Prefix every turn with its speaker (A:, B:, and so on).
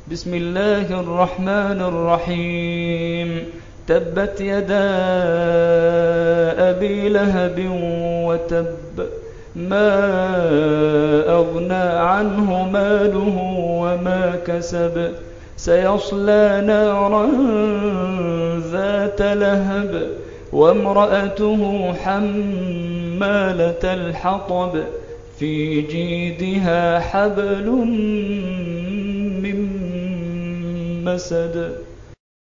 A: بسم الله الرحمن الرحيم. تبت يدا أبي لهب وتب، ما أغنى عنه ماله وما كسب، سيصلى نارا ذات لهب وامرأته حمالة الحطب، في جيدها حبل من مسد.